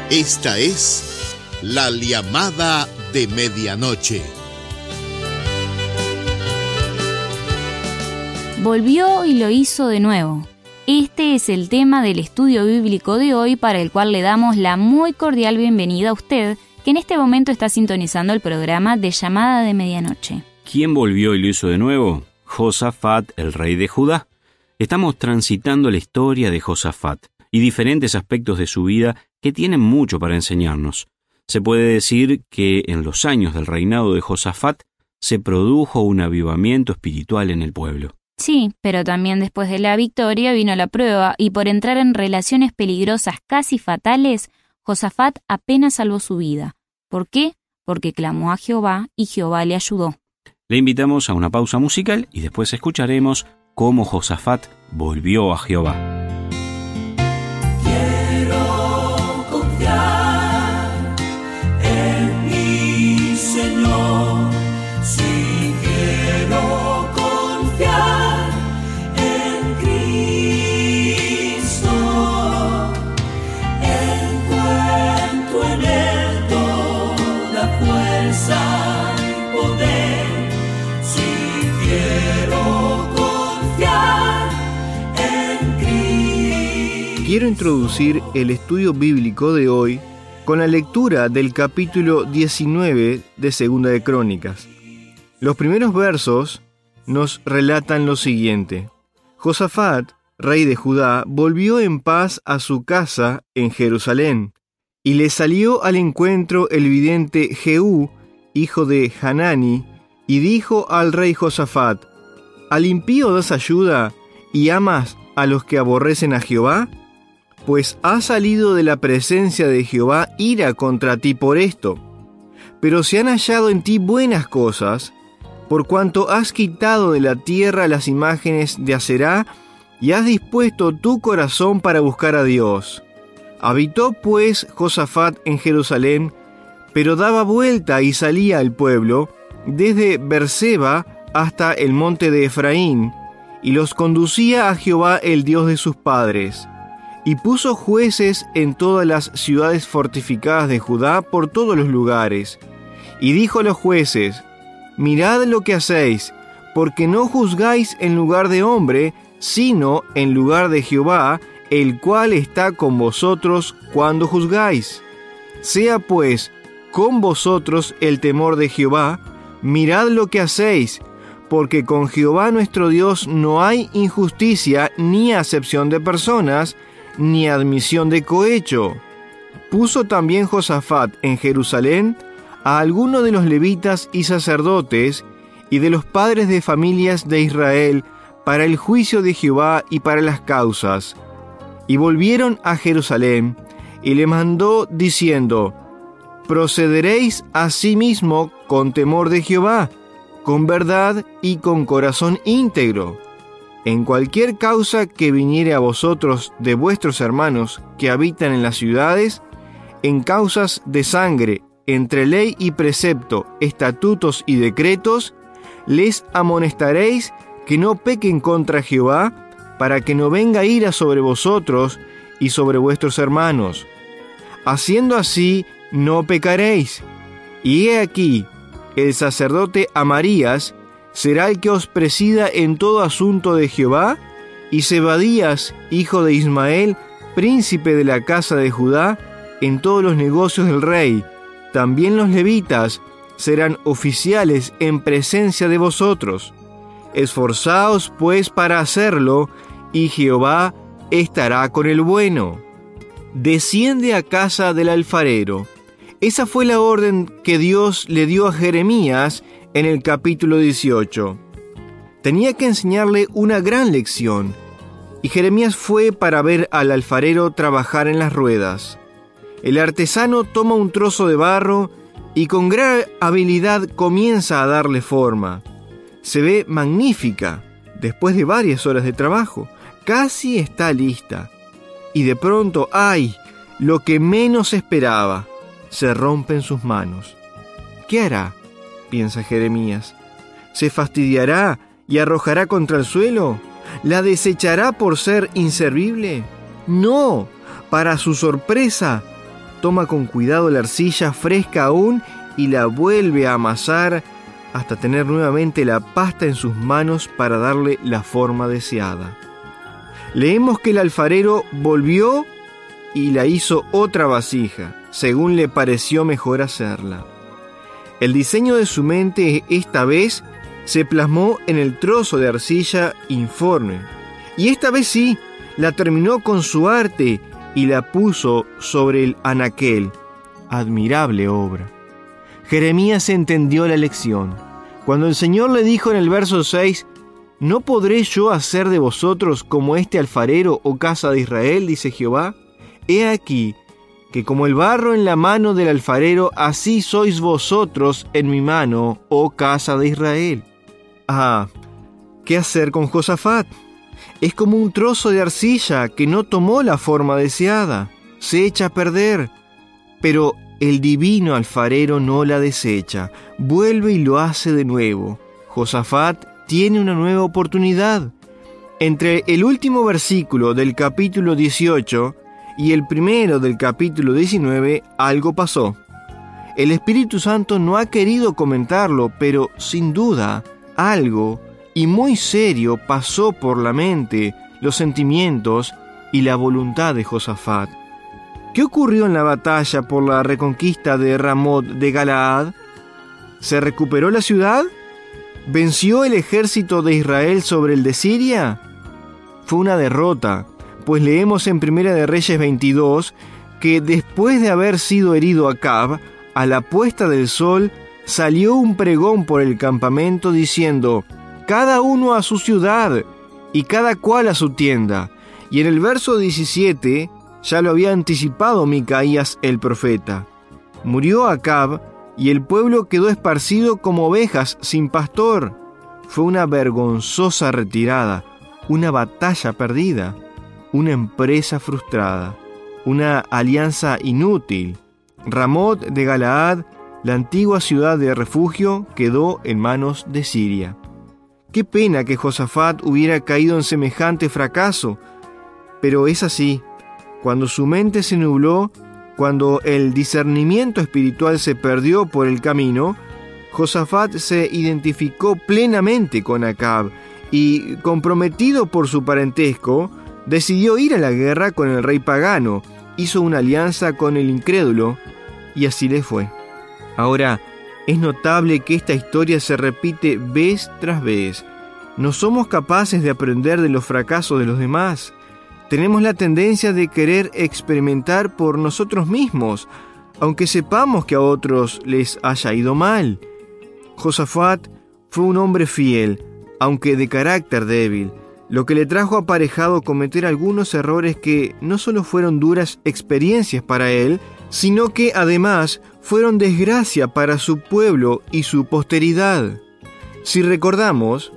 Esta es la llamada de medianoche. Volvió y lo hizo de nuevo. Este es el tema del estudio bíblico de hoy, para el cual le damos la muy cordial bienvenida a usted, que en este momento está sintonizando el programa de Llamada de Medianoche. ¿Quién volvió y lo hizo de nuevo? Josafat, el rey de Judá. Estamos transitando la historia de Josafat y diferentes aspectos de su vida que tienen mucho para enseñarnos. Se puede decir que en los años del reinado de Josafat se produjo un avivamiento espiritual en el pueblo. Sí, pero también después de la victoria vino la prueba, y por entrar en relaciones peligrosas casi fatales, Josafat apenas salvó su vida. ¿Por qué? Porque clamó a Jehová y Jehová le ayudó. Le invitamos a una pausa musical y después escucharemos cómo Josafat volvió a Jehová. Quiero confiar en mi Señor, si quiero confiar en Cristo, encuentro en Él toda fuerza y poder, si quiero confiar en Cristo. Quiero introducir el estudio bíblico de hoy con la lectura del capítulo 19 de Segunda de Crónicas. Los primeros versos nos relatan lo siguiente: Josafat, rey de Judá, volvió en paz a su casa en Jerusalén, y le salió al encuentro el vidente Jehú, hijo de Hanani, y dijo al rey Josafat: ¿Al impío das ayuda y amas a los que aborrecen a Jehová? Pues ha salido de la presencia de Jehová ira contra ti por esto. Pero se han hallado en ti buenas cosas, por cuanto has quitado de la tierra las imágenes de Aserá y has dispuesto tu corazón para buscar a Dios. Habitó pues Josafat en Jerusalén, pero daba vuelta y salía al pueblo, desde Berseba hasta el monte de Efraín, y los conducía a Jehová el Dios de sus padres. Y puso jueces en todas las ciudades fortificadas de Judá por todos los lugares. Y dijo a los jueces: mirad lo que hacéis, porque no juzgáis en lugar de hombre, sino en lugar de Jehová, el cual está con vosotros cuando juzgáis. Sea pues con vosotros el temor de Jehová, mirad lo que hacéis, porque con Jehová nuestro Dios no hay injusticia, ni acepción de personas, ni admisión de cohecho. Puso también Josafat en Jerusalén a algunos de los levitas y sacerdotes y de los padres de familias de Israel para el juicio de Jehová y para las causas. Y volvieron a Jerusalén, y le mandó diciendo: procederéis asimismo con temor de Jehová, con verdad y con corazón íntegro. En cualquier causa que viniere a vosotros de vuestros hermanos que habitan en las ciudades, en causas de sangre, entre ley y precepto, estatutos y decretos, les amonestaréis que no pequen contra Jehová, para que no venga ira sobre vosotros y sobre vuestros hermanos. Haciendo así, no pecaréis. Y he aquí, el sacerdote Amarías será el que os presida en todo asunto de Jehová, y Zebadías, hijo de Ismael, príncipe de la casa de Judá, en todos los negocios del rey. También los levitas serán oficiales en presencia de vosotros. Esforzaos pues para hacerlo, y Jehová estará con el bueno. Desciende a casa del alfarero. Esa fue la orden que Dios le dio a Jeremías en el capítulo 18. Tenía que enseñarle una gran lección, y Jeremías fue para ver al alfarero trabajar en las ruedas. El artesano toma un trozo de barro y con gran habilidad comienza a darle forma. Se ve magnífica después de varias horas de trabajo. Casi está lista. Y de pronto, ¡ay!, lo que menos esperaba, se rompe en sus manos. ¿Qué hará?, piensa Jeremías. ¿Se fastidiará y arrojará contra el suelo? ¿La desechará por ser inservible? No, para su sorpresa, toma con cuidado la arcilla fresca aún y la vuelve a amasar hasta tener nuevamente la pasta en sus manos para darle la forma deseada. Leemos que el alfarero volvió y la hizo otra vasija, según le pareció mejor hacerla. El diseño de su mente esta vez se plasmó en el trozo de arcilla informe, y esta vez sí, la terminó con su arte y la puso sobre el anaquel. Admirable obra. Jeremías entendió la lección. Cuando el Señor le dijo en el verso 6, ¿no podré yo hacer de vosotros como este alfarero, oh casa de Israel? Dice Jehová. He aquí que como el barro en la mano del alfarero, así sois vosotros en mi mano, oh casa de Israel. Ah, ¿qué hacer con Josafat? Es como un trozo de arcilla que no tomó la forma deseada, se echa a perder, pero el divino alfarero no la desecha, vuelve y lo hace de nuevo. Josafat tiene una nueva oportunidad. Entre el último versículo del capítulo 18 y el primero del capítulo 19, algo pasó. El Espíritu Santo no ha querido comentarlo, pero sin duda, algo y muy serio pasó por la mente, los sentimientos y la voluntad de Josafat. ¿Qué ocurrió en la batalla por la reconquista de Ramot de Galaad? ¿Se recuperó la ciudad? ¿Venció el ejército de Israel sobre el de Siria? Fue una derrota, pues leemos en Primera de Reyes 22 que después de haber sido herido Acab, a la puesta del sol salió un pregón por el campamento diciendo: cada uno a su ciudad y cada cual a su tienda. Y en el verso 17 ya lo había anticipado Micaías el profeta. Murió Acab y el pueblo quedó esparcido como ovejas sin pastor. Fue una vergonzosa retirada, una batalla perdida, una empresa frustrada, una alianza inútil. Ramot de Galaad, la antigua ciudad de refugio, quedó en manos de Siria. Qué pena que Josafat hubiera caído en semejante fracaso, pero es así. Cuando su mente se nubló, cuando el discernimiento espiritual se perdió por el camino, Josafat se identificó plenamente con Acab y, comprometido por su parentesco, decidió ir a la guerra con el rey pagano, hizo una alianza con el incrédulo y así le fue. Ahora, es notable que esta historia se repite vez tras vez. No somos capaces de aprender de los fracasos de los demás. Tenemos la tendencia de querer experimentar por nosotros mismos, aunque sepamos que a otros les haya ido mal. Josafat fue un hombre fiel, aunque de carácter débil, lo que le trajo aparejado cometer algunos errores que no solo fueron duras experiencias para él, sino que además fueron desgracia para su pueblo y su posteridad. Si recordamos,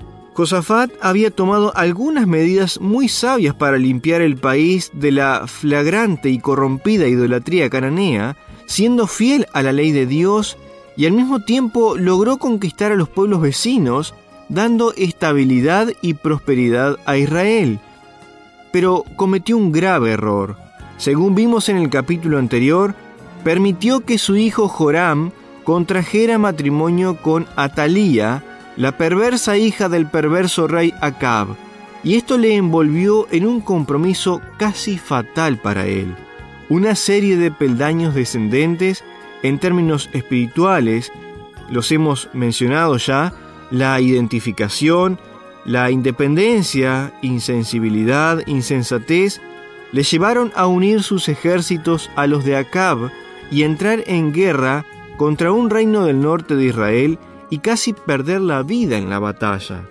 Josafat había tomado algunas medidas muy sabias para limpiar el país de la flagrante y corrompida idolatría cananea, siendo fiel a la ley de Dios, y al mismo tiempo logró conquistar a los pueblos vecinos, dando estabilidad y prosperidad a Israel. Pero cometió un grave error. Según vimos en el capítulo anterior, permitió que su hijo Joram contrajera matrimonio con Atalía, la perversa hija del perverso rey Acab, y esto le envolvió en un compromiso casi fatal para él. Una serie de peldaños descendentes en términos espirituales, los hemos mencionado ya: la identificación, la independencia, insensibilidad, insensatez, le llevaron a unir sus ejércitos a los de Acab y entrar en guerra contra un reino del norte de Israel y casi perder la vida en la batalla.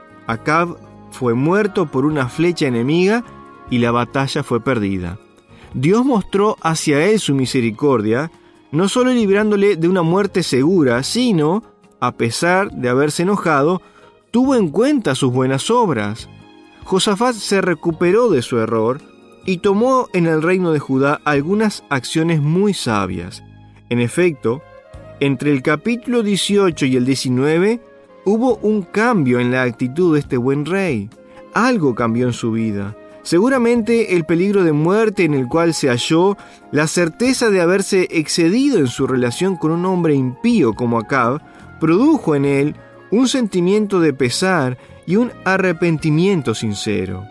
Acab fue muerto por una flecha enemiga y la batalla fue perdida. Dios mostró hacia él su misericordia, no solo librándole de una muerte segura, sino, a pesar de haberse enojado, tuvo en cuenta sus buenas obras. Josafat se recuperó de su error y tomó en el reino de Judá algunas acciones muy sabias. En efecto, entre el capítulo 18 y el 19 hubo un cambio en la actitud de este buen rey. Algo cambió en su vida. Seguramente el peligro de muerte en el cual se halló, la certeza de haberse excedido en su relación con un hombre impío como Acab, produjo en él un sentimiento de pesar y un arrepentimiento sincero.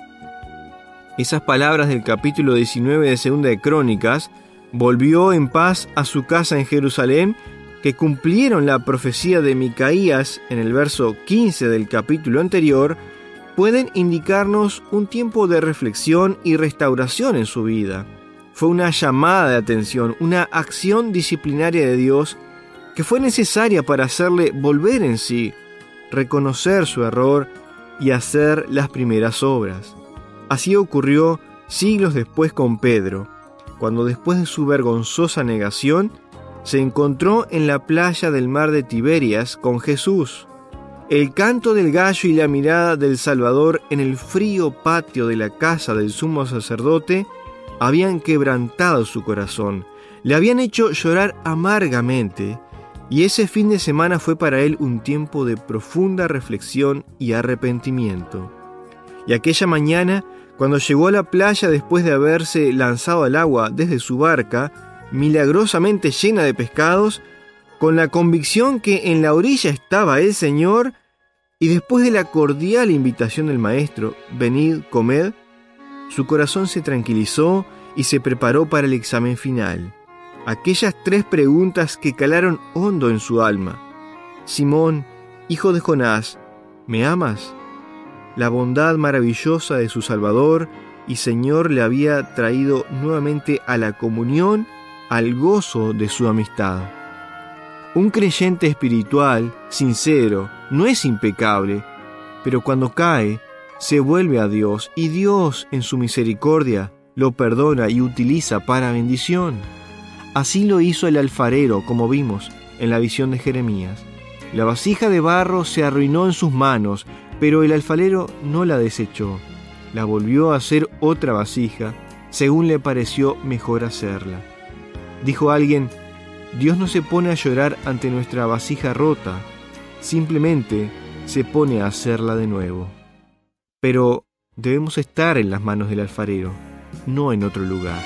Esas palabras del capítulo 19 de Segunda de Crónicas, volvió en paz a su casa en Jerusalén, que cumplieron la profecía de Micaías en el verso 15 del capítulo anterior, pueden indicarnos un tiempo de reflexión y restauración en su vida. Fue una llamada de atención, una acción disciplinaria de Dios que fue necesaria para hacerle volver en sí, reconocer su error y hacer las primeras obras. Así ocurrió siglos después con Pedro, cuando después de su vergonzosa negación, se encontró en la playa del mar de Tiberias con Jesús. El canto del gallo y la mirada del Salvador en el frío patio de la casa del sumo sacerdote habían quebrantado su corazón, le habían hecho llorar amargamente, y ese fin de semana fue para él un tiempo de profunda reflexión y arrepentimiento. Y aquella mañana, cuando llegó a la playa después de haberse lanzado al agua desde su barca, milagrosamente llena de pescados, con la convicción que en la orilla estaba el Señor, y después de la cordial invitación del Maestro, venid, comed, su corazón se tranquilizó y se preparó para el examen final. Aquellas 3 preguntas que calaron hondo en su alma. Simón, hijo de Jonás, ¿me amas? La bondad maravillosa de su Salvador y Señor le había traído nuevamente a la comunión, al gozo de su amistad. Un creyente espiritual, sincero, no es impecable, pero cuando cae, se vuelve a Dios y Dios, en su misericordia, lo perdona y utiliza para bendición. Así lo hizo el alfarero, como vimos en la visión de Jeremías. La vasija de barro se arruinó en sus manos, pero el alfarero no la desechó. La volvió a hacer otra vasija, según le pareció mejor hacerla. Dijo alguien: Dios no se pone a llorar ante nuestra vasija rota, simplemente se pone a hacerla de nuevo. Pero debemos estar en las manos del alfarero, no en otro lugar.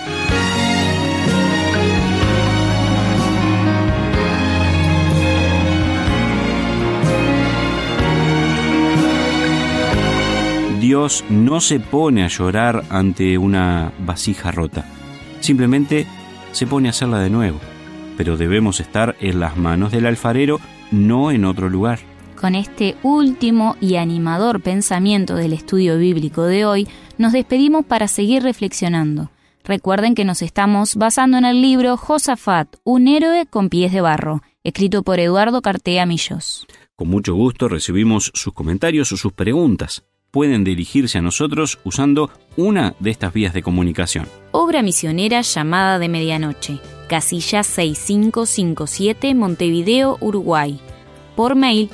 Dios no se pone a llorar ante una vasija rota, simplemente se pone a hacerla de nuevo. Pero debemos estar en las manos del alfarero, no en otro lugar. Con este último y animador pensamiento del estudio bíblico de hoy, nos despedimos para seguir reflexionando. Recuerden que nos estamos basando en el libro Josafat, un héroe con pies de barro, escrito por Eduardo Cartea Millos. Con mucho gusto recibimos sus comentarios o sus preguntas. Pueden dirigirse a nosotros usando una de estas vías de comunicación. Obra misionera Llamada de Medianoche, casilla 6557, Montevideo, Uruguay. Por mail,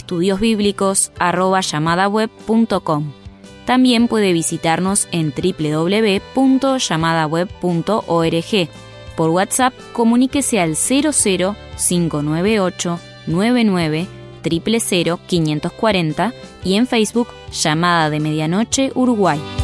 estudiosbiblicos@llamadaweb.com. También puede visitarnos en www.llamadaweb.org. Por WhatsApp, comuníquese al 00598 99 000 540 y en Facebook, Llamada de Medianoche Uruguay.